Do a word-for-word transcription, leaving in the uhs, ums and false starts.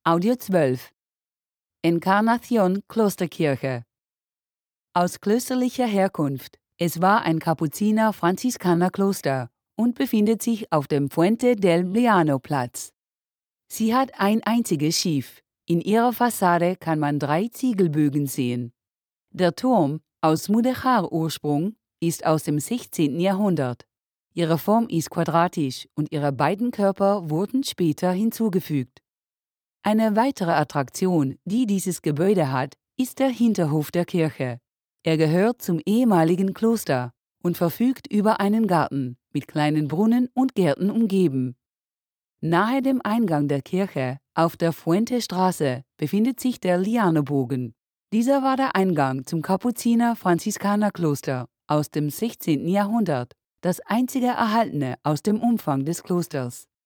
Audio zwölf. Encarnación Klosterkirche. Aus klösterlicher Herkunft. Es war ein Kapuziner-Franziskaner-Kloster und befindet sich auf dem Fuente del Liano-Platz. Sie hat ein einziges Schiff. In ihrer Fassade kann man drei Ziegelbögen sehen. Der Turm, aus Mudéjar-Ursprung, ist aus dem sechzehnten Jahrhundert. Ihre Form ist quadratisch und ihre beiden Körper wurden später hinzugefügt. Eine weitere Attraktion, die dieses Gebäude hat, ist der Hinterhof der Kirche. Er gehört zum ehemaligen Kloster und verfügt über einen Garten mit kleinen Brunnen und Gärten umgeben. Nahe dem Eingang der Kirche, auf der Fuente-Straße, befindet sich der Liano-Bogen. Dieser war der Eingang zum Kapuziner-Franziskaner-Kloster aus dem sechzehnten Jahrhundert, das einzige erhaltene aus dem Umfang des Klosters.